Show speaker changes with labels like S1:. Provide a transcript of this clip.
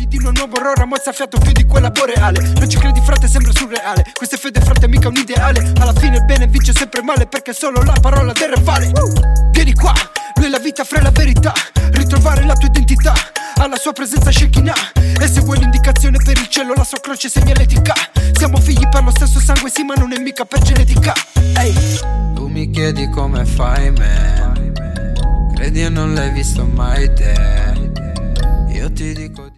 S1: di un nuovo orrore, mozza fiato più di quella boreale. Non ci credi frate, sembra surreale, questa è fede frate, mica un ideale. Alla fine il bene vince sempre il male, perché solo la parola del re vale. Vieni qua, lui è la vita fra la verità, ritrovare la tua identità, alla sua presenza Shekinah. E se vuoi l'indicazione per il cielo, la sua croce segnaletica. Siamo figli per lo stesso sangue, sì, ma non è mica per genetica. Ehi,
S2: tu mi chiedi come fai, man, credi e non l'hai visto mai te. Io ti dico